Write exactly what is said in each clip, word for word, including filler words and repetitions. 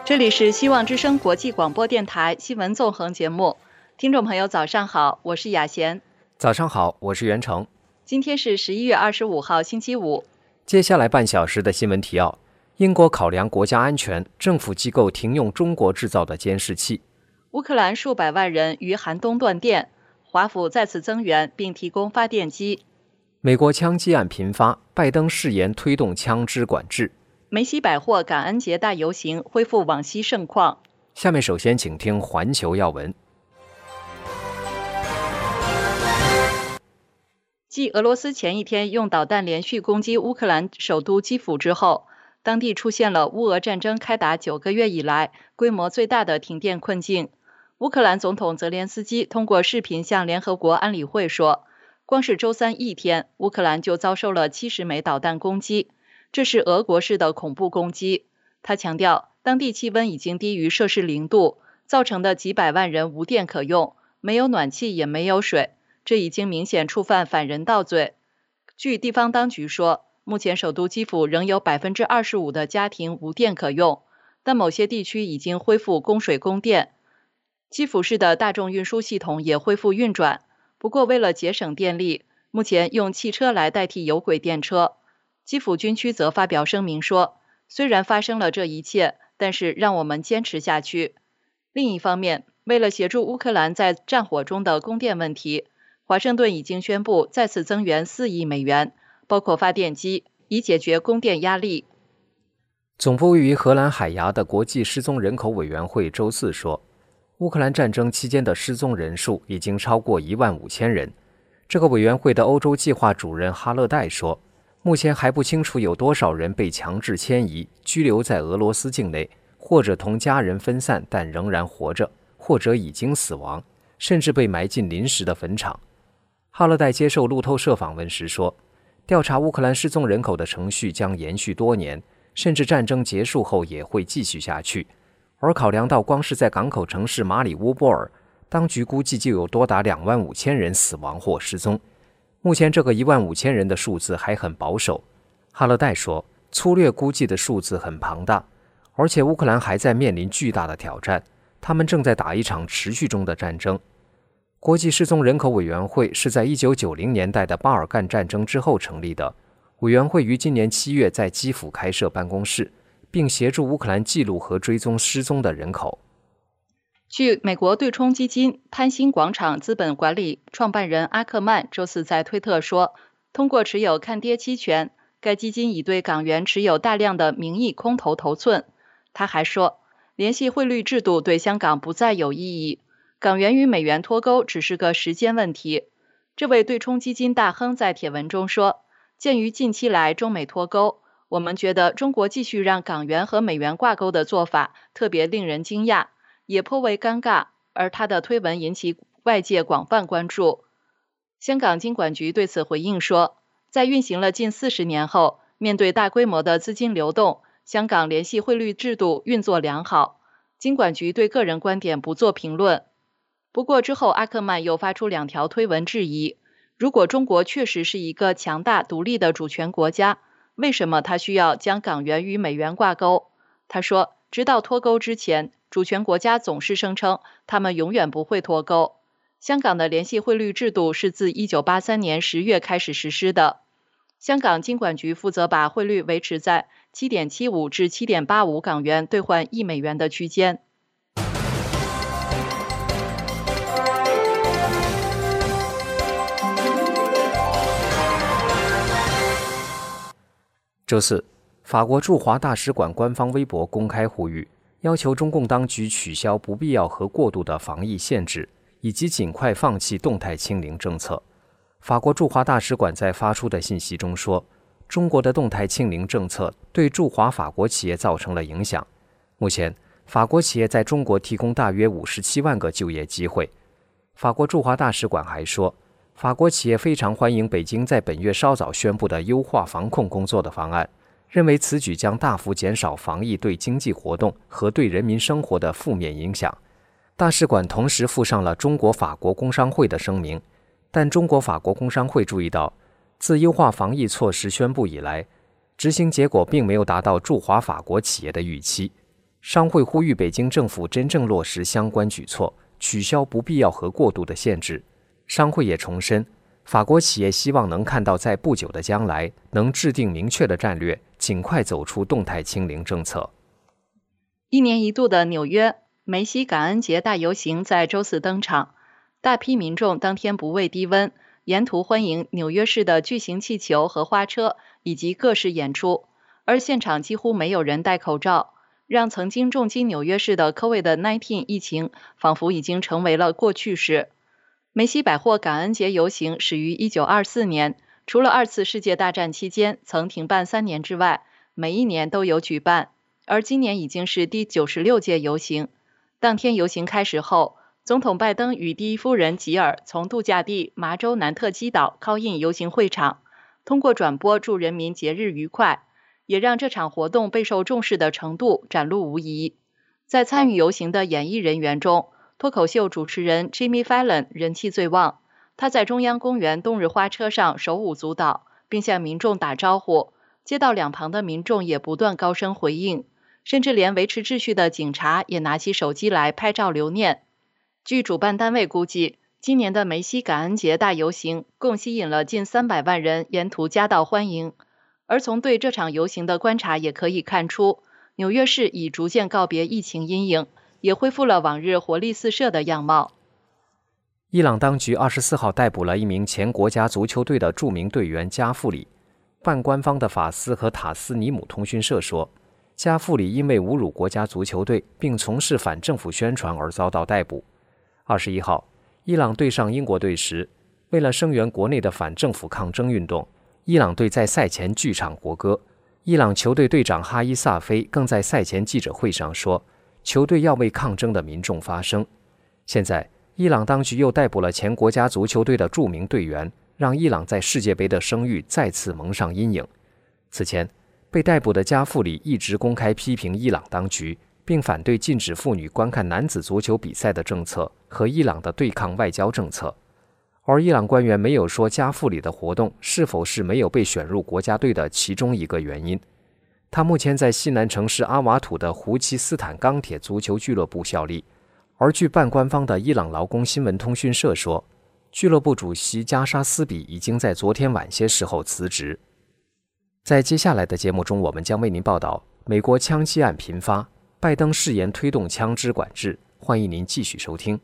这里是希望之声国际广播电台新闻纵横节目，听众朋友早上好，我是雅贤。 早上好，我是袁成。 今天是十一月二十五号星期五。 接下来半小时的新闻提要：英国考量国家安全，政府机构停用中国制造的监视器； 乌克兰数百万人于寒冬断电，华府再次增援并提供发电机； 美国枪击案频发，拜登誓言推动枪支管制； 梅西百货感恩节大游行恢复往昔盛况。 下面首先请听环球要闻。 继俄罗斯前一天用导弹连续攻击乌克兰首都基辅之后，当地出现了乌俄战争开打九个月以来规模最大的停电困境。乌克兰总统泽连斯基通过视频向联合国安理会说，光是周三一天，乌克兰就遭受了七十枚导弹攻击，这是俄国式的恐怖攻击。他强调，当地气温已经低于摄氏零度，造成的几百万人无电可用，没有暖气也没有水，这已经明显触犯反人道罪。据地方当局说，目前首都基辅仍有 百分之二十五 的家庭无电可用，但某些地区已经恢复供水供电。基辅市的大众运输系统也恢复运转，不过为了节省电力，目前用汽车来代替有轨电车。基辅军区则发表声明说，虽然发生了这一切，但是让我们坚持下去。另一方面，为了协助乌克兰在战火中的供电问题，华盛顿已经宣布再次增援四亿美元，包括发电机，以解决供电压力。 总部位于荷兰海牙的国际失踪人口委员会周四说，乌克兰战争期间的失踪人数已经超过一万五千人。这个委员会的欧洲计划主任哈勒代说，目前还不清楚有多少人被强制迁移，拘留在俄罗斯境内，或者同家人分散但仍然活着，或者已经死亡，甚至被埋进临时的坟场。哈勒代接受路透社访问时说，调查乌克兰失踪人口的程序将延续多年，甚至战争结束后也会继续下去。而考量到光是在港口城市马里乌波尔，当局估计就有多达两万五千人死亡或失踪。目前这个一万五千人的数字还很保守。哈勒代说，粗略估计的数字很庞大，而且乌克兰还在面临巨大的挑战，他们正在打一场持续中的战争。国际失踪人口委员会是在一九九零年代的巴尔干战争之后成立的，委员会于今年七月在基辅开设办公室，并协助乌克兰记录和追踪失踪的人口。 据美国对冲基金潘兴广场资本管理创办人阿克曼周四在推特说，通过持有看跌期权，该基金已对港元持有大量的名义空头头寸。他还说，联系汇率制度对香港不再有意义，港元与美元脱钩只是个时间问题。这位对冲基金大亨在帖文中说，鉴于近期来中美脱钩，我们觉得中国继续让港元和美元挂钩的做法特别令人惊讶，也颇为尴尬，而他的推文引起外界广泛关注。香港金管局对此回应说，在运行了近四十年后，面对大规模的资金流动，香港联系汇率制度运作良好。金管局对个人观点不做评论。不过之后，阿克曼又发出两条推文质疑，如果中国确实是一个强大独立的主权国家，为什么他需要将港元与美元挂钩？他说，直到脱钩之前，主权国家总是声称他们永远不会脱钩。香港的联系汇率制度是自一九八三年十月开始实施的。香港金管局负责把汇率维持在 七点七五 至 七点八五 港元兑换一美元的区间。 周四，法国驻华大使馆官方微博公开呼吁，要求中共当局取消不必要和过度的防疫限制，以及尽快放弃动态清零政策。法国驻华大使馆在发出的信息中说，中国的动态清零政策对驻华法国企业造成了影响。目前，法国企业在中国提供大约五十七万个就业机会。法国驻华大使馆还说，法国企业非常欢迎北京在本月稍早宣布的优化防控工作的方案，认为此举将大幅减少防疫对经济活动和对人民生活的负面影响。大使馆同时附上了中国法国工商会的声明，但中国法国工商会注意到，自优化防疫措施宣布以来，执行结果并没有达到驻华法国企业的预期。 商会呼吁北京政府真正落实相关举措，取消不必要和过度的限制。商会也重申，法国企业希望能看到在不久的将来能制定明确的战略，尽快走出动态清零政策。 一年一度的纽约梅西感恩节大游行在周四登场，大批民众当天不畏低温，沿途欢迎纽约市的巨型气球和花车以及各式演出，而现场几乎没有人戴口罩，让曾经重击纽约市的 COVID 十九 疫情仿佛已经成为了过去式。梅西百货感恩节游行始于一九二四年，除了二次世界大战期间曾停办三年之外，每一年都有举办，而今年已经是第九十六届游行。当天游行开始后，总统拜登与第一夫人吉尔从度假地麻州南特基岛靠印游行会场，通过转播祝人民节日愉快，也让这场活动备受重视的程度展露无遗。在参与游行的演艺人员中，脱口秀主持人 Jimmy Fallon 人气最旺，他在中央公园冬日花车上手舞足蹈，并向民众打招呼，街道两旁的民众也不断高声回应，甚至连维持秩序的警察也拿起手机来拍照留念。据主办单位估计，今年的梅西感恩节大游行共吸引了近三百万人沿途夹道欢迎。而从对这场游行的观察也可以看出，纽约市已逐渐告别疫情阴影，也恢复了往日活力四射的样貌。 伊朗当局二十四号逮捕了一名前国家足球队的著名队员加富里。半官方的法斯和塔斯尼姆通讯社说，加富里因为侮辱国家足球队并从事反政府宣传而遭到逮捕。二十一号，伊朗对上英国队时，为了声援国内的反政府抗争运动，伊朗队在赛前剧唱国歌。伊朗球队队长哈伊萨菲更在赛前记者会上说，球队要为抗争的民众发声。现在，伊朗当局又逮捕了前国家足球队的著名队员，让伊朗在世界杯的声誉再次蒙上阴影。此前，被逮捕的加富里一直公开批评伊朗当局，并反对禁止妇女观看男子足球比赛的政策和伊朗的对抗外交政策。而伊朗官员没有说加富里的活动是否是没有被选入国家队的其中一个原因。他目前在西南城市阿瓦土的胡奇斯坦钢铁足球俱乐部效力。而据半官方的伊朗劳工新闻通讯社说，俱乐部主席加沙斯比已经在昨天晚些时候辞职。在接下来的节目中，我们将为您报道美国枪击案频发，拜登誓言推动枪支管制。欢迎您继续收听。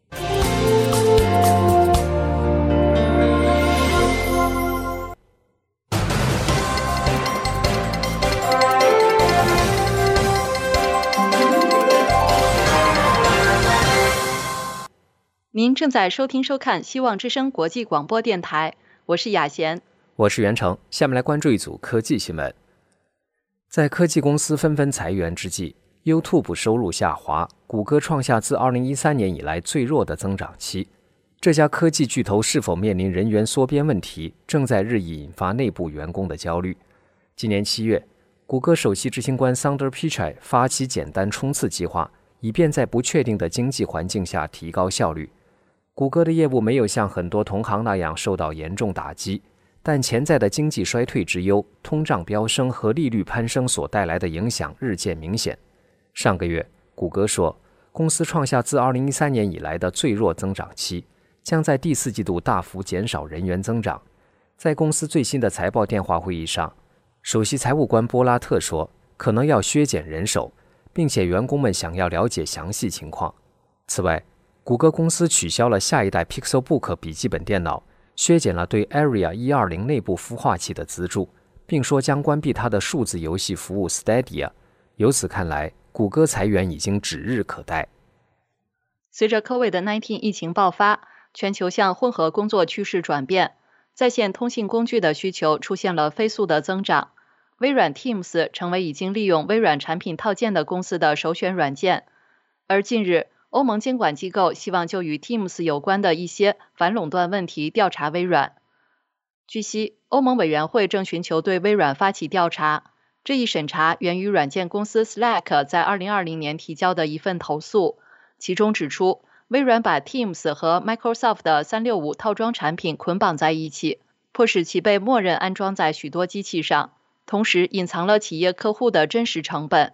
您正在收听收看希望之声国际广播电台，我是雅贤， 我是袁成。下面来关注一组科技新闻。在科技公司纷纷裁员之际， YouTube 收入下滑，谷歌创下自二零一三年以来最弱的增长期。这家科技巨头是否面临人员缩编问题，正在日益引发内部员工的焦虑。今年七月，谷歌首席执行官 Sundar Pichai 发起简单冲刺计划，以便在不确定的经济环境下提高效率。谷歌的业务没有像很多同行那样受到严重打击，但潜在的经济衰退之忧、通胀飙升和利率攀升所带来的影响日渐明显。上个月，谷歌说，公司创下自二零一三年以来的最弱增长期，将在第四季度大幅减少人员增长。在公司最新的财报电话会议上，首席财务官波拉特说，可能要削减人手，并且员工们想要了解详细情况。此外，谷歌公司取消了下一代 Pixelbook 笔记本电脑，削减了对 Area 一二零内部孵化器的资助，并说将关闭它的数字游戏服务 Stadia。 由此看来，谷歌裁员已经指日可待。 随着 COVID 十九 疫情爆发，全球向混合工作趋势转变，在线通信工具的需求出现了飞速的增长。微软 Teams 成为已经利用微软产品套件的公司的首选软件。而近日，欧盟监管机构希望就与 Teams 有关的一些反垄断问题调查微软。据悉，欧盟委员会正寻求对微软发起调查，这一审查源于软件公司 Slack 在二零二零年提交的一份投诉，其中指出，微软把 Teams 和 Microsoft 的三六五套装产品捆绑在一起，迫使其被默认安装在许多机器上，同时隐藏了企业客户的真实成本。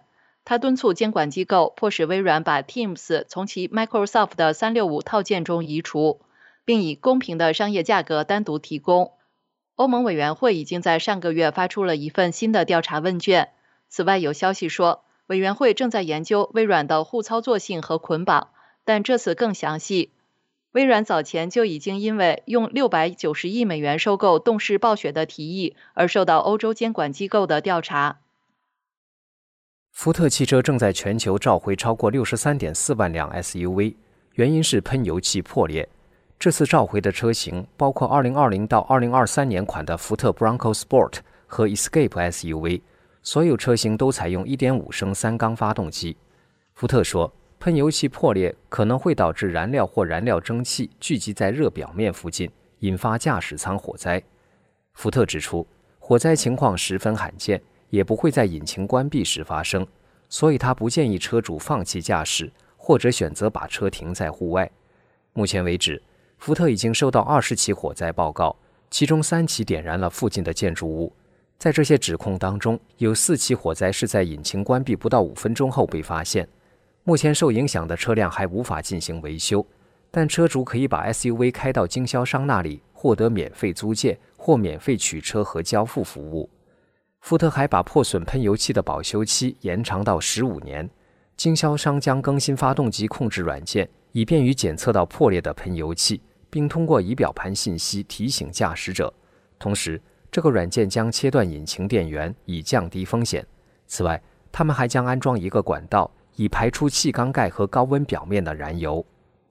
他敦促监管机构迫使微软把 Teams 从其 Microsoft 的三六五套件中移除，并以公平的商业价格单独提供。欧盟委员会已经在上个月发出了一份新的调查问卷。此外，有消息说，委员会正在研究微软的互操作性和捆绑，但这次更详细。微软早前就已经因为用六百九十亿美元收购动视暴雪的提议而受到欧洲监管机构的调查。 福特汽车正在全球召回超过 六十三点四万辆 S U V， 原因是喷油器破裂。这次召回的车型包括二零二零到二零二三年款的福特 Bronco Sport 和 Escape S U V， 所有车型都采用 一点五升三缸发动机。福特说，喷油器破裂可能会导致燃料或燃料蒸汽聚集在热表面附近，引发驾驶舱火灾。福特指出，火灾情况十分罕见，也不会在引擎关闭时发生，所以他不建议车主放弃驾驶，或者选择把车停在户外。目前为止，福特已经收到二十起火灾报告，其中三起点燃了附近的建筑物。在这些指控当中，有四起火灾是在引擎关闭不到五分钟后被发现。目前受影响的车辆还无法进行维修，但车主可以把 S U V 开到经销商那里，获得免费租借或免费取车和交付服务。福特还把破损喷油器的保修期延长到十五年，经销商将更新发动机控制软件，以便于检测到破裂的喷油器，并通过仪表盘信息提醒驾驶者。同时，这个软件将切断引擎电源，以降低风险。此外，他们还将安装一个管道，以排出气缸盖和高温表面的燃油。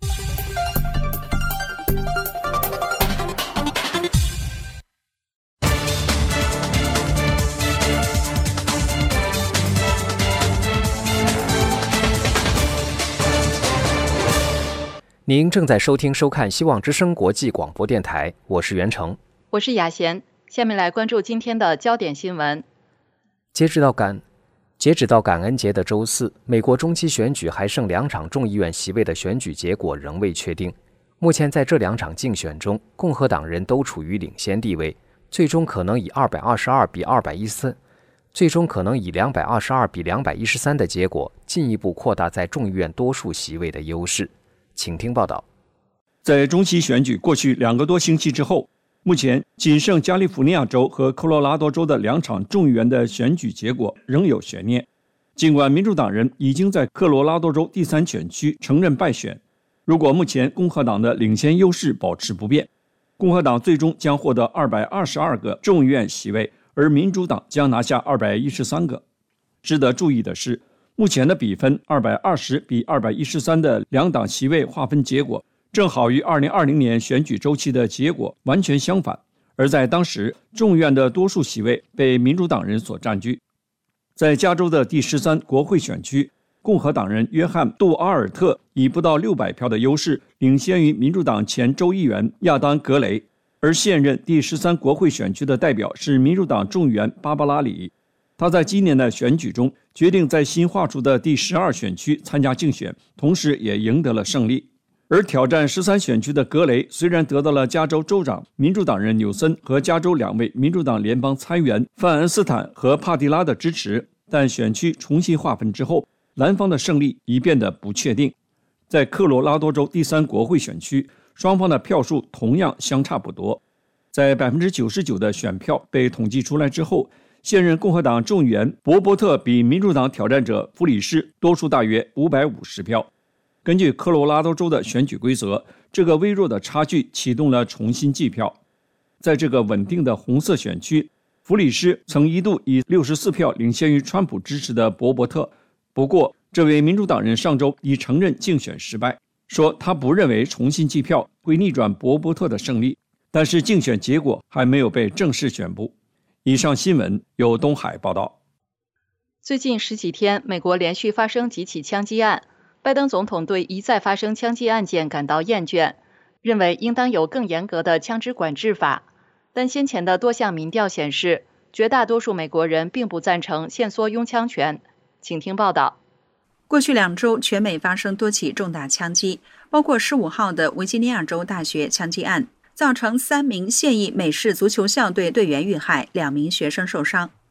您正在收听收看希望之声国际广播电台，我是袁成， 我是雅贤。下面来关注今天的焦点新闻。 截止到感截止到感恩节的周四，美国中期选举还剩两场众议院席位的选举结果仍未确定。目前在这两场竞选中，共和党人都处于领先地位，最终可能以二百二十二比二百一十三，最终可能以两百二十二比两百一十三的结果，进一步扩大在众议院多数席位的优势。请听报道。 在中期选举过去两个多星期之后，目前仅剩加利福尼亚州和科罗拉多州的两场众议员的选举结果仍有悬念。尽管民主党人已经在科罗拉多州第三选区承认败选，如果目前共和党的领先优势保持不变，共和党最终将获得二百二十二个众议院席位，而民主党将拿下二百一十三个。值得注意的是，目前的比分二百二十比二百一十三的两党席位划分结果，正好与二零二零年选举周期的结果完全相反，而在当时，众议院的多数席位被民主党人所占据。在加州的第十三国会选区，共和党人约翰·杜阿尔特以不到六百票的优势领先于民主党前州议员亚当·格雷，而现任第十三国会选区的代表是民主党众议员芭芭拉·里。他在今年的选举中决定在新划出的第十二选区参加竞选，同时也赢得了胜利。而挑战十三选区的格雷虽然得到了加州州长民主党人纽森和加州两位民主党联邦参议员范恩斯坦和帕蒂拉的支持，但选区重新划分之后，蓝方的胜利已变得不确定。在科罗拉多州第三国会选区，双方的票数同样相差不多。在 百分之九十九 的选票被统计出来之后，现任共和党众议员博伯特比民主党挑战者弗里斯多出大约五百五十票。根据科罗拉多州的选举规则，这个微弱的差距启动了重新计票。在这个稳定的红色选区，弗里斯曾一度以六十四票领先于川普支持的博伯特，不过这位民主党人上周已承认竞选失败，说他不认为重新计票会逆转博伯特的胜利，但是竞选结果还没有被正式宣布。以上新闻由东海报道。 最近十几天，美国连续发生几起枪击案，拜登总统对一再发生枪击案件感到厌倦，认为应当有更严格的枪支管制法。但先前的多项民调显示，绝大多数美国人并不赞成限缩拥枪权。请听报道。 过去两周，全美发生多起重大枪击，包括十五号的维吉尼亚州大学枪击案，造成三名现役美式足球校队队员遇害，两名学生受伤。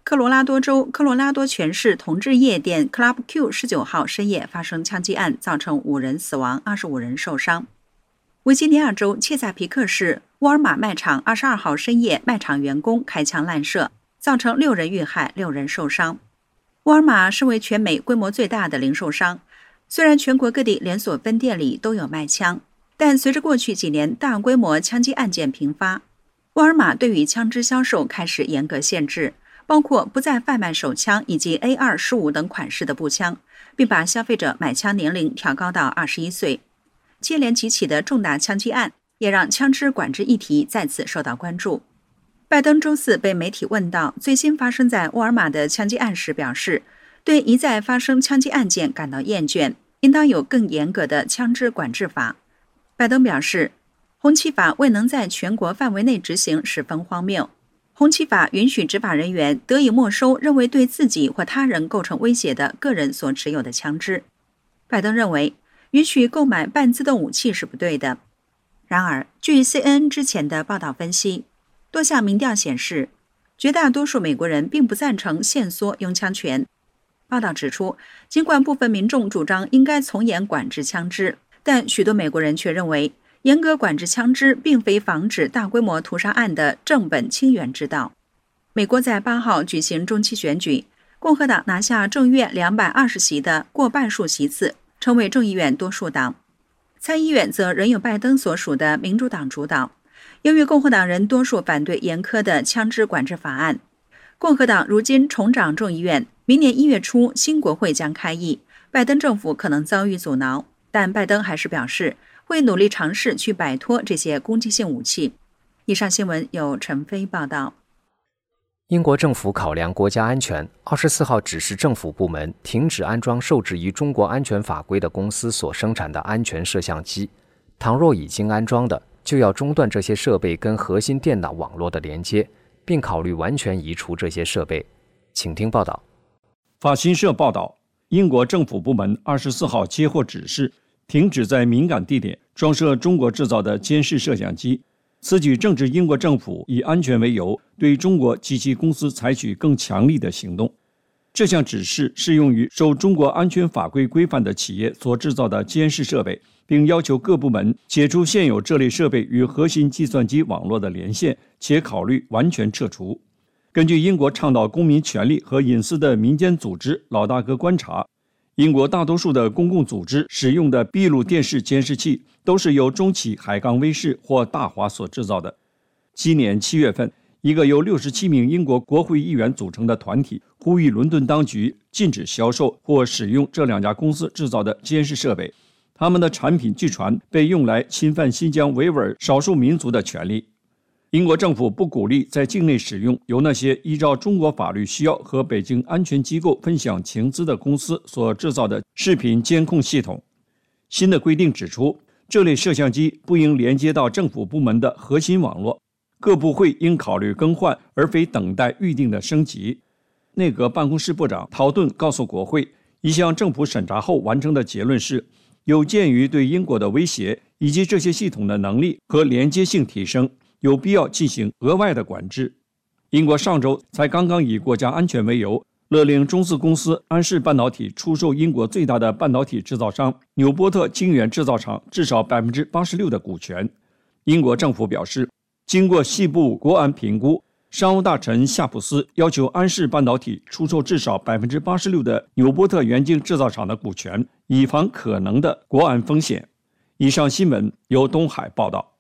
科罗拉多州科罗拉多泉市同志夜店 Club Q 十九号深夜发生枪击案，造成五人死亡，二十五人受伤。维吉尼亚州切萨皮克市沃尔玛卖场二十二号深夜，卖场员工开枪滥射，造成六人遇害，六人受伤。沃尔玛是为全美规模最大的零售商，虽然全国各地连锁分店里都有卖枪，但随着过去几年大规模枪击案件频发，沃尔玛对于枪支销售开始严格限制，包括不再贩卖手枪以及 A 二十五 等款式的步枪，并把消费者买枪年龄调高到二十一岁。接连几起的重大枪击案也让枪支管制议题再次受到关注。拜登周四被媒体问到最新发生在沃尔玛的枪击案时，表示对一再发生枪击案件感到厌倦，应当有更严格的枪支管制法。拜登表示，红旗法未能在全国范围内执行十分荒谬。红旗法允许执法人员得以没收认为对自己或他人构成威胁的个人所持有的枪支。拜登认为允许购买半自动武器是不对的。然而，据 C N N 之前的报道分析，多项民调显示，绝大多数美国人并不赞成限缩拥枪权。报道指出，尽管部分民众主张应该从严管制枪支，但许多美国人却认为，严格管制枪支并非防止大规模屠杀案的正本清源之道。美国在八号举行中期选举，共和党拿下众议院两百二十席的过半数席次，成为众议院多数党。参议院则仍由拜登所属的民主党主导。由于共和党人多数反对严苛的枪支管制法案，共和党如今重掌众议院，明年一月初新国会将开议，拜登政府可能遭遇阻挠，但拜登还是表示会努力尝试去摆脱这些攻击性武器。以上新闻由陈飞报道。 英国政府考量国家安全，二十四号指示政府部门停止安装受制于中国安全法规的公司所生产的安全摄像机，倘若已经安装的，就要中断这些设备跟核心电脑网络的连接，并考虑完全移除这些设备。请听报道。 法新社报道，英国政府部门二十四号接获指示，停止在敏感地点装设中国制造的监视摄像机。此举正值英国政府以安全为由，对中国及其公司采取更强力的行动。这项指示适用于受中国安全法规规范的企业所制造的监视设备，并要求各部门解除现有这类设备与核心计算机网络的连线，且考虑完全撤除。根据英国倡导公民权利和隐私的民间组织老大哥观察，英国大多数的公共组织使用的闭路电视监视器都是由中企海港威视或大华所制造的。今年七月份，一个由六十七名英国国会议员组成的团体呼吁伦敦当局禁止销售或使用这两家公司制造的监视设备，他们的产品据传被用来侵犯新疆维吾尔少数民族的权利。英国政府不鼓励在境内使用由那些依照中国法律需要和北京安全机构分享情资的公司所制造的视频监控系统。新的规定指出，这类摄像机不应连接到政府部门的核心网络，各部会应考虑更换，而非等待预定的升级。内阁办公室部长陶顿告诉国会，一项政府审查后完成的结论是，有鉴于对英国的威胁以及这些系统的能力和连接性提升，有必要进行额外的管制。英国上周才刚刚以国家安全为由，勒令中资公司安氏半导体出售英国最大的半导体制造商纽波特晶圆制造厂至少 百分之八十六 的股权。英国政府表示，经过细部国安评估，商务大臣夏普斯要求安氏半导体出售至少 百分之八十六 的纽波特元晶制造厂的股权，以防可能的国安风险。以上新闻由东海报道。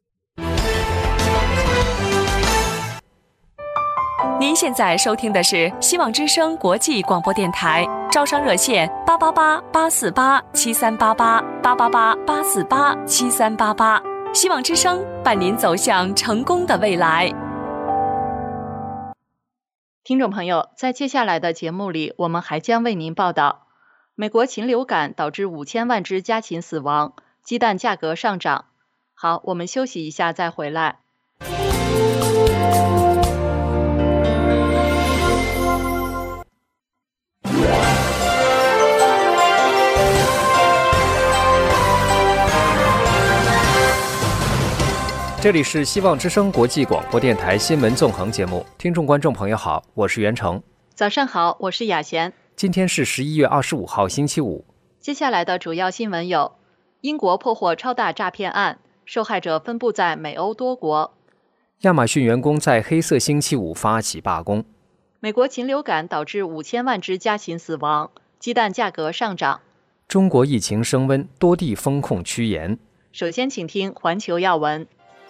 您现在收听的是希望之声国际广播电台，招商热线八八八八四八七三八八八八八八四八七三八八，希望之声伴您走向成功的未来。 听众朋友，在接下来的节目里，我们还将为您报道：美国禽流感导致五千万只家禽死亡，鸡蛋价格上涨。好，我们休息一下再回来。 这里是希望之声国际广播电台新闻纵横节目，听众观众朋友好，我是袁成。 早上好，我是雅贤。 今天是十一月二十五号，星期五。 接下来的主要新闻有：英国破获超大诈骗案，受害者分布在美欧多国； 亚马逊员工在黑色星期五发起罢工； 美国禽流感导致五千万只家禽死亡；鸡蛋价格上涨； 中国疫情升温，多地封控趋严。 首先，请听环球要闻。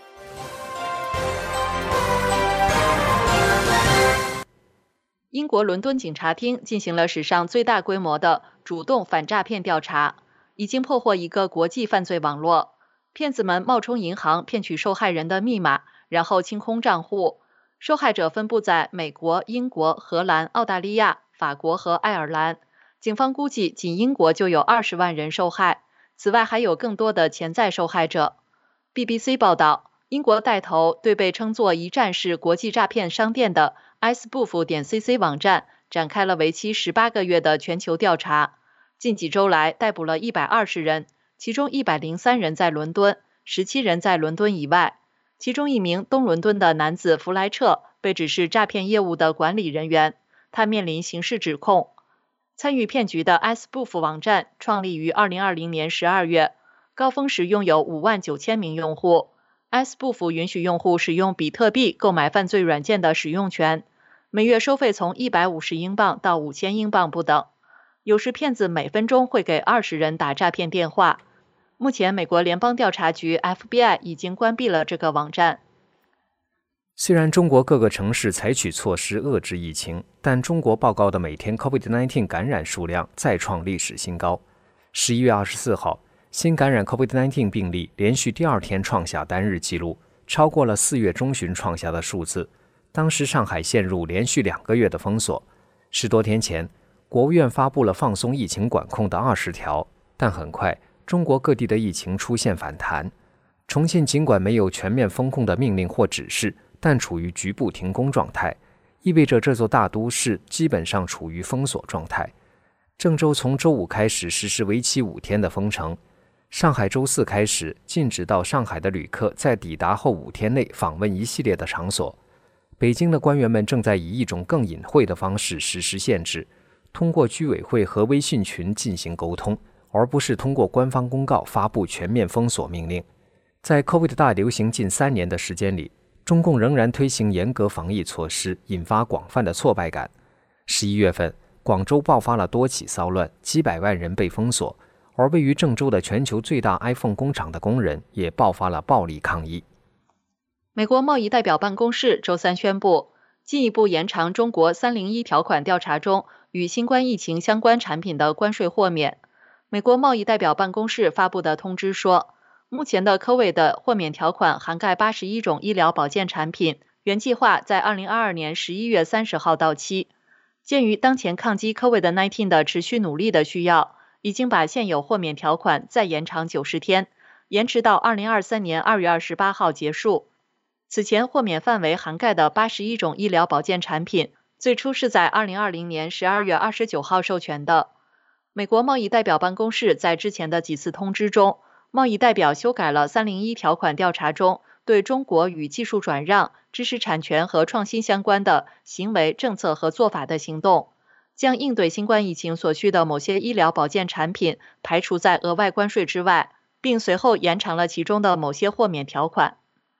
英国伦敦警察厅进行了史上最大规模的主动反诈骗调查，已经破获一个国际犯罪网络。骗子们冒充银行骗取受害人的密码，然后清空账户。受害者分布在美国、英国、荷兰、澳大利亚、法国和爱尔兰。警方估计，仅英国就有二十万人受害，此外还有更多的潜在受害者。B B C 报道，英国带头对被称作一站式国际诈骗商店的 i c e b o o f 点 c c 网站展开了为期十八个月的全球调查。近几周来，逮捕了一百二十人，其中一百零三人在伦敦，十七人在伦敦以外。其中一名东伦敦的男子弗莱彻被指是诈骗业务的管理人员，他面临刑事指控。参与骗局的 i c e b o o f 网站创立于二零二零年十二月，高峰时拥有五万九千名用户。i c e b o o f 允许用户使用比特币购买犯罪软件的使用权，每月收费从一百五十英镑到五千英镑不等。有时骗子每分钟会给二十人打诈骗电话。目前，美国联邦调查局 F B I 已经关闭了这个网站。 虽然中国各个城市采取措施遏制疫情，但中国报告的每天 COVID 十九 感染数量再创历史新高。十一月二十四号，新感染 COVID 十九 病例连续第二天创下单日纪录，超过了四月中旬创下的数字。当时上海陷入连续两个月的封锁。十多天前，国务院发布了放松疫情管控的二十条，但很快，中国各地的疫情出现反弹。重庆尽管没有全面封控的命令或指示，但处于局部停工状态，意味着这座大都市基本上处于封锁状态。郑州从周五开始实施为期五天的封城。上海周四开始禁止到上海的旅客在抵达后五天内访问一系列的场所。北京的官员们正在以一种更隐晦的方式实施限制，通过居委会和微信群进行沟通，而不是通过官方公告发布全面封锁命令。在 COVID 大流行近三年的时间里，中共仍然推行严格防疫措施，引发广泛的挫败感。十一月份，广州爆发了多起骚乱，几百万人被封锁。而位于郑州的全球最大 iPhone 工厂的工人也爆发了暴力抗议。 美国贸易代表办公室周三宣布，进一步延长中国三零一条款调查中与新冠疫情相关产品的关税豁免。美国贸易代表办公室发布的通知说，目前的 COVID 的豁免条款涵盖八十一种医疗保健产品，原计划在二零二二年十一月三十号到期。鉴于当前抗击 COVID 十九 的持续努力的需要，已经把现有豁免条款再延长九十天，延迟到二零二三年二月二十八号结束。此前豁免范围涵盖的八十一种医疗保健产品，最初是在二零二零年十二月二十九号授权的。美国贸易代表办公室在之前的几次通知中，贸易代表修改了三零一条款调查中对中国与技术转让、知识产权和创新相关的行为、政策和做法的行动，将应对新冠疫情所需的某些医疗保健产品排除在额外关税之外，并随后延长了其中的某些豁免条款。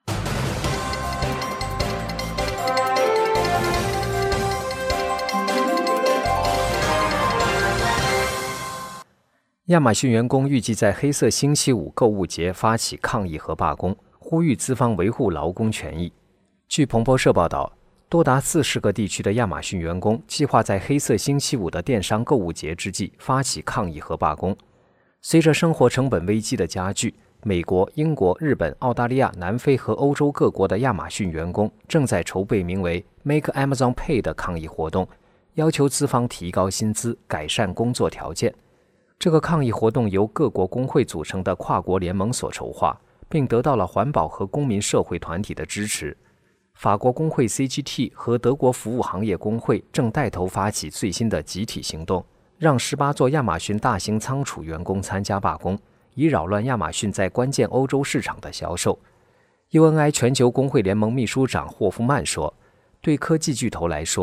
亚马逊员工预计在黑色星期五购物节发起抗议和罢工，呼吁资方维护劳工权益。据彭博社报道，多达四十个地区的亚马逊员工计划在黑色星期五的电商购物节之际发起抗议和罢工。随着生活成本危机的加剧，美国、英国、日本、澳大利亚、南非和欧洲各国的亚马逊员工正在筹备名为 Make Amazon Pay 的抗议活动，要求资方提高薪资、改善工作条件。这个抗议活动由各国工会组成的跨国联盟所筹划，并得到了环保和公民社会团体的支持。法国工会 C G T 和德国服务行业工会正带头发起最新的集体行动，让十八座亚马逊大型仓储员工参加罢工，以扰乱亚马逊在关键欧洲市场的销售。U N I 全球工会联盟秘书长霍夫曼说，对科技巨头来说，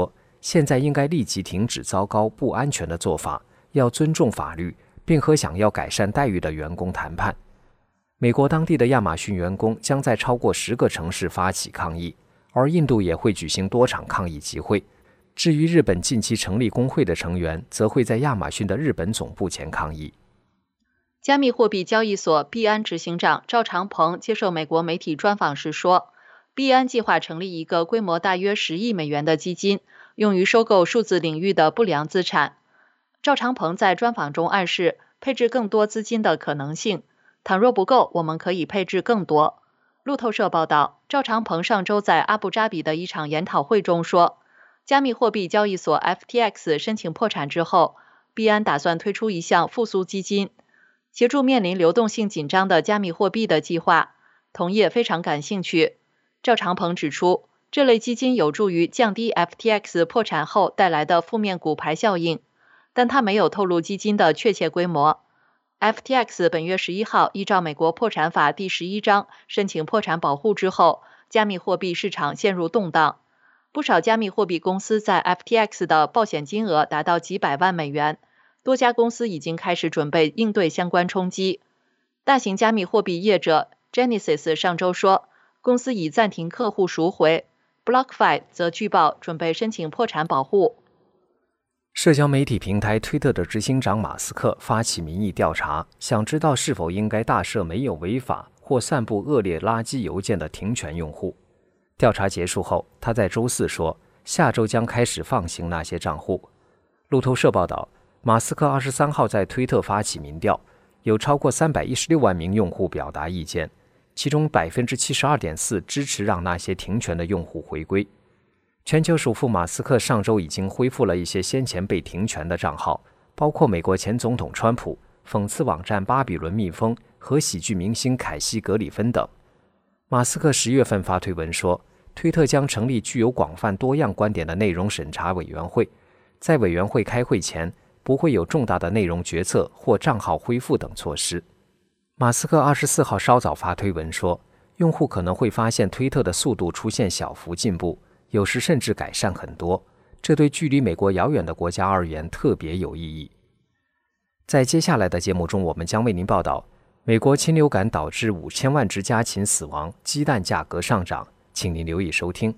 现在应该立即停止糟糕不安全的做法，要尊重法律，并和想要改善待遇的员工谈判。美国当地的亚马逊员工将在超过十个城市发起抗议，而印度也会举行多场抗议集会。至于日本近期成立工会的成员，则会在亚马逊的日本总部前抗议。 加密货币交易所币安执行长赵长鹏接受美国媒体专访时说，币安计划成立一个规模大约十亿美元的基金，用于收购数字领域的不良资产。赵长鹏在专访中暗示配置更多资金的可能性，倘若不够，我们可以配置更多。路透社报道，赵长鹏上周在阿布扎比的一场研讨会中说，加密货币交易所 F T X 申请破产之后，币安打算推出一项复苏基金，协助面临流动性紧张的加密货币的计划，同业非常感兴趣。赵长鹏指出，这类基金有助于降低 F T X 破产后带来的负面骨牌效应，但他没有透露基金的确切规模。F T X 本月十一号依照美国破产法第十一章申请破产保护之后，加密货币市场陷入动荡。不少加密货币公司在 F T X 的保险金额达到几百万美元，多家公司已经开始准备应对相关冲击。大型加密货币业者 Genesis 上周说，公司已暂停客户赎回， BlockFi 则据报准备申请破产保护。 社交媒体平台推特的执行长马斯克发起民意调查，想知道是否应该大赦没有违法或散布恶劣垃圾邮件的停权用户。调查结束后，他在周四说，下周将开始放行那些账户。路透社报道，马斯克二十三号在推特发起民调，有超过三百一十六万名用户表达意见，其中 百分之七十二点四 支持让那些停权的用户回归。全球首富马斯克上周已经恢复了一些先前被停权的账号，包括美国前总统川普、讽刺网站巴比伦蜜蜂和喜剧明星凯西·格里芬等。马斯克十月份发推文说，推特将成立具有广泛多样观点的内容审查委员会，在委员会开会前不会有重大的内容决策或账号恢复等措施。马斯克二十四号稍早发推文说，用户可能会发现推特的速度出现小幅进步，有时甚至改善很多，这对距离美国遥远的国家而言特别有意义。在接下来的节目中，我们将为您报道美国禽流感导致五千万只家禽死亡，鸡蛋价格上涨，请您留意收听。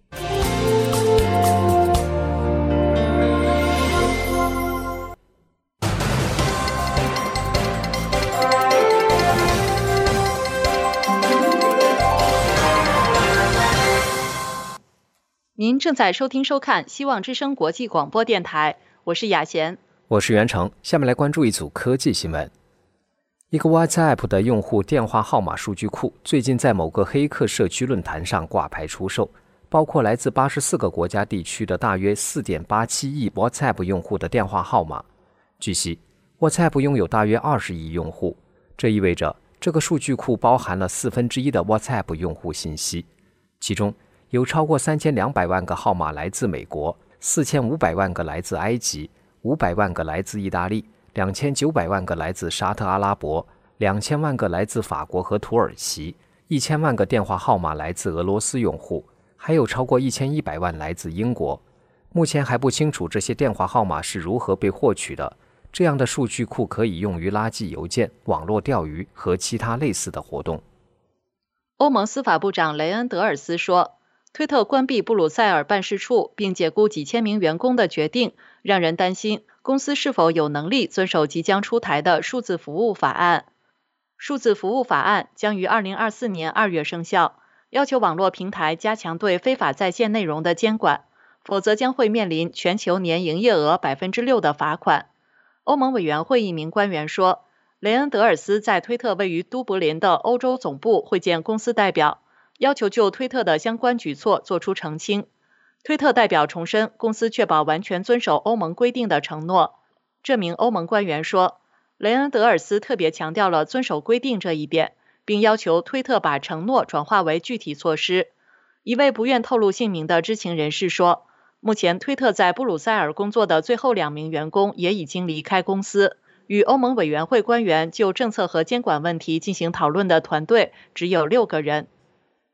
您正在收听收看希望之声国际广播电台，我是雅贤， 我是袁成。下面来关注一组科技新闻。一个 WhatsApp 的用户电话号码数据库最近在某个黑客社区论坛上挂牌出售，包括来自八十四个国家地区的大约 四点八七亿 WhatsApp 用户的电话号码。据悉 WhatsApp 拥有大约二十亿用户，这意味着这个数据库包含了四分之一的 WhatsApp 用户信息，其中有超过三千两百万个号码来自美国，四千五百万个来自埃及，五百万个来自意大利，两千九百万个来自沙特阿拉伯，两千万个来自法国和土耳其，一千万个电话号码来自俄罗斯用户，还有超过一千一百万来自英国。目前还不清楚这些电话号码是如何被获取的。这样的数据库可以用于垃圾邮件、网络钓鱼和其他类似的活动。 欧盟司法部长雷恩德尔斯说，推特关闭布鲁塞尔办事处并解雇几千名员工的决定，让人担心公司是否有能力遵守即将出台的数字服务法案。数字服务法案将于二零二四年二月生效，要求网络平台加强对非法在线内容的监管，否则将会面临全球年营业额 百分之六 的罚款。欧盟委员会一名官员说，雷恩德尔斯在推特位于都柏林的欧洲总部会见公司代表，要求就推特的相关举措做出澄清。推特代表重申公司确保完全遵守欧盟规定的承诺。这名欧盟官员说，雷恩德尔斯特别强调了遵守规定这一点，并要求推特把承诺转化为具体措施。一位不愿透露姓名的知情人士说，目前推特在布鲁塞尔工作的最后两名员工也已经离开公司，与欧盟委员会官员就政策和监管问题进行讨论的团队只有六个人。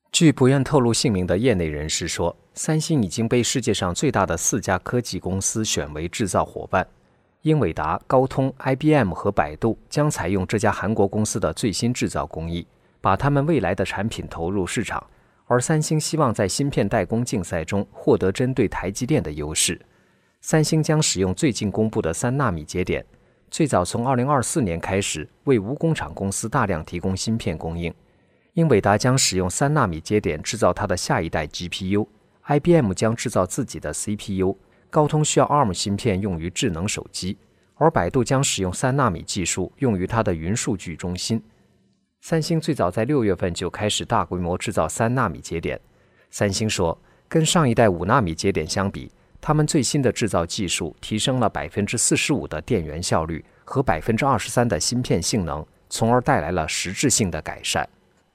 据不愿透露姓名的业内人士说，三星已经被世界上最大的四家科技公司选为制造伙伴，英伟达、高通、I B M 和百度将采用这家韩国公司的最新制造工艺，把他们未来的产品投入市场，而三星希望在芯片代工竞赛中获得针对台积电的优势。三星将使用最近公布的三纳米节点，最早从二零二四年开始为无工厂公司大量提供芯片供应。英伟达将使用三纳米节点制造它的下一代 G P U，I B M 将制造自己的 C P U， 高通需要 A R M 芯片用于智能手机，而百度将使用三纳米技术用于它的云数据中心。三星最早在六月份就开始大规模制造三纳米节点。三星说，跟上一代五纳米节点相比，他们最新的制造技术提升了 百分之四十五 的电源效率和 百分之二十三 的芯片性能，从而带来了实质性的改善。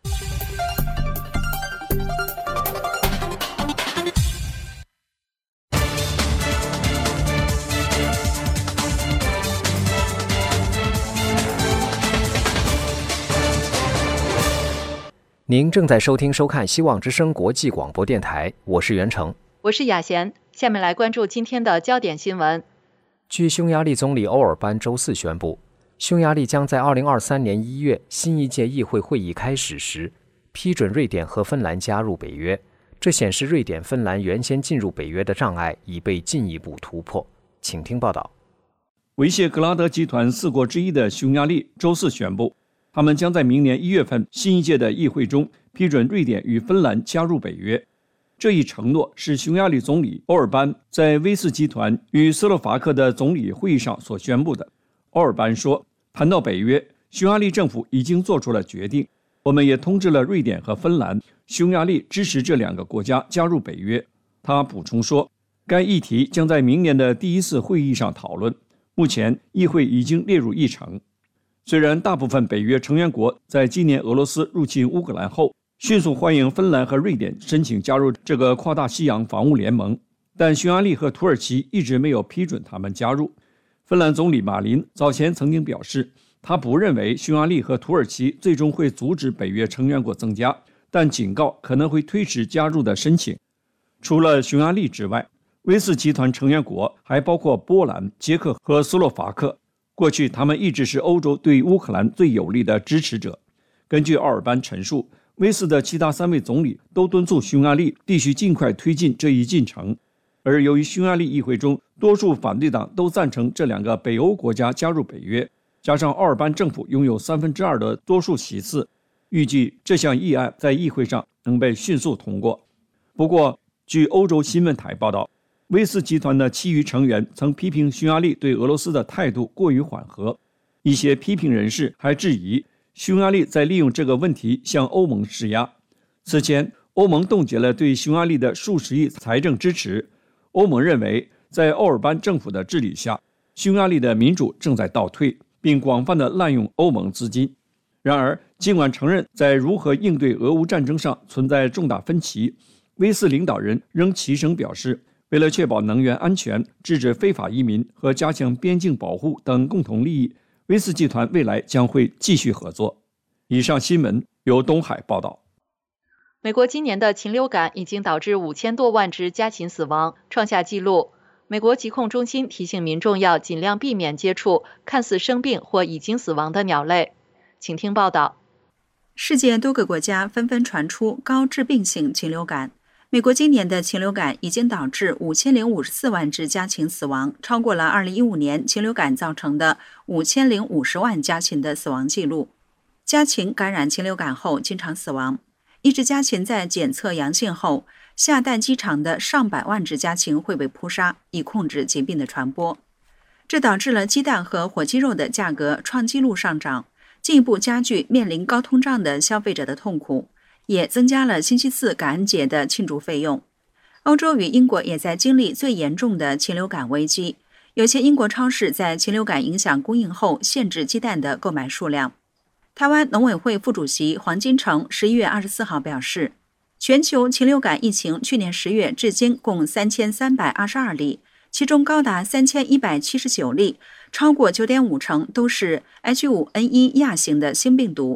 您正在收听收看希望之声国际广播电台，我是袁成， 我是雅贤。下面来关注今天的焦点新闻。 据匈牙利总理欧尔班周四宣布，匈牙利将在二零二三年一月新一届议会会议开始时批准瑞典和芬兰加入北约，这显示瑞典、芬兰原先进入北约的障碍已被进一步突破。请听报道。 维谢格拉德集团四国之一的匈牙利周四宣布，他们将在明年一月份新一届的议会中批准瑞典与芬兰加入北约。这一承诺是匈牙利总理欧尔班在威斯集团与斯洛伐克的总理会议上所宣布的。欧尔班说，谈到北约，匈牙利政府已经做出了决定，我们也通知了瑞典和芬兰，匈牙利支持这两个国家加入北约。他补充说，该议题将在明年的第一次会议上讨论，目前议会已经列入议程。虽然大部分北约成员国在今年俄罗斯入侵乌克兰后迅速欢迎芬兰和瑞典申请加入这个跨大西洋防务联盟，但匈牙利和土耳其一直没有批准他们加入。芬兰总理马林早前曾经表示，他不认为匈牙利和土耳其最终会阻止北约成员国增加，但警告可能会推迟加入的申请。除了匈牙利之外，威斯集团成员国还包括波兰、捷克和斯洛伐克。过去他们一直是欧洲对乌克兰最有力的支持者。根据奥尔班陈述，威斯的其他三位总理都敦促匈牙利必须尽快推进这一进程，而由于匈牙利议会中多数反对党都赞成这两个北欧国家加入北约，加上奥尔班政府拥有三分之二的多数席次，预计这项议案在议会上能被迅速通过。不过，据欧洲新闻台报道，威斯集团的其余成员曾批评匈牙利对俄罗斯的态度过于缓和，一些批评人士还质疑匈牙利在利用这个问题向欧盟施压。此前，欧盟冻结了对匈牙利的数十亿财政支持。欧盟认为，在奥尔班政府的治理下，匈牙利的民主正在倒退，并广泛地滥用欧盟资金。然而，尽管承认在如何应对俄乌战争上存在重大分歧，威斯领导人仍齐声表示，为了确保能源安全、制止非法移民和加强边境保护等共同利益，威斯集团未来将会继续合作。以上新闻由东海报道。 美国今年的禽流感已经导致五千多万只家禽死亡，创下纪录。美国疾控中心提醒民众要尽量避免接触看似生病或已经死亡的鸟类。请听报道。 世界多个国家纷纷传出高致病性禽流感。美国今年的禽流感已经导致五千零五十四万只家禽死亡，超过了二零一五年禽流感造成的五千零五十万家禽的死亡记录。家禽感染禽流感后经常死亡，一只家禽在检测阳性后，下蛋鸡场的上百万只家禽会被扑杀，以控制疾病的传播。这导致了鸡蛋和火鸡肉的价格创纪录上涨，进一步加剧面临高通胀的消费者的痛苦，也增加了星期四感恩节的庆祝费用。欧洲与英国也在经历最严重的禽流感危机，有些英国超市在禽流感影响供应后限制鸡蛋的购买数量。台湾农委会副主席黄金城十一月二十四号表示，全球禽流感疫情去年十月至今共三千三百二十二例，其中高达三千一百七十九例，超过 九点五 成都是 H 五 N 一 亚型的新病毒。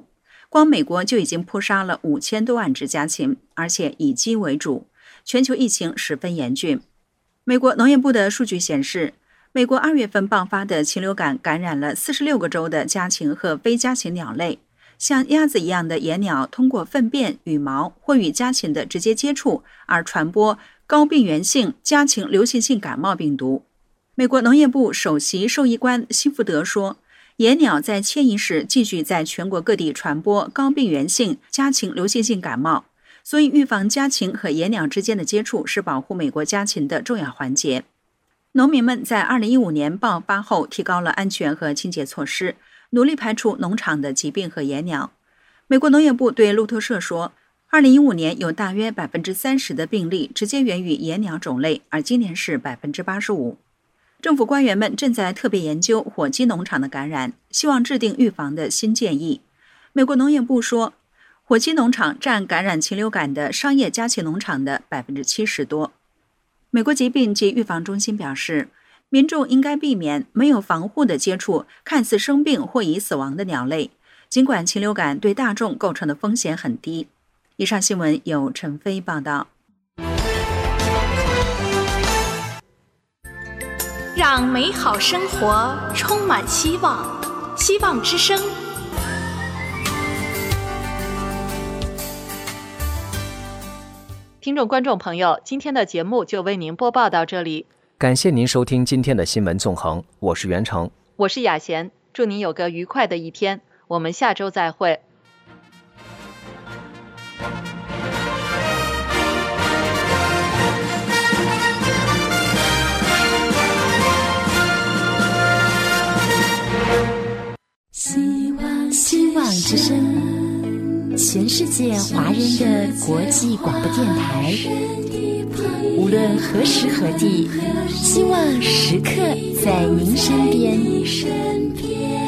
光美国就已经扑杀了五千多万只家禽，而且以鸡为主。全球疫情十分严峻。美国农业部的数据显示，美国二月份爆发的禽流感感染了四十六个州的家禽和非家禽鸟类。像鸭子一样的野鸟通过粪便、羽毛或与家禽的直接接触而传播高病原性家禽流行性感冒病毒。美国农业部首席兽医官希福德说，野鸟在迁移时继续在全国各地传播高病原性家禽流行性感冒，所以预防家禽和野鸟之间的接触是保护美国家禽的重要环节。农民们在二零一五年爆发后提高了安全和清洁措施，努力排除农场的疾病和野鸟。美国农业部对路透社说，二零一五年有大约 百分之三十 的病例直接源于野鸟种类，而今年是 百分之八十五。政府官员们正在特别研究火鸡农场的感染，希望制定预防的新建议。美国农业部说，火鸡农场占感染禽流感的商业家禽农场的 百分之七十 多。美国疾病及预防中心表示，民众应该避免没有防护的接触看似生病或已死亡的鸟类，尽管禽流感对大众构成的风险很低。以上新闻由陈飞报道。 让美好生活充满希望，希望之声。 听众观众朋友，今天的节目就为您播报到这里， 感谢您收听今天的新闻纵横，我是袁成， 我是雅贤，祝您有个愉快的一天，我们下周再会。 希望希望之声，全世界华人的国际广播电台，无论何时何地，希望时刻在您身边。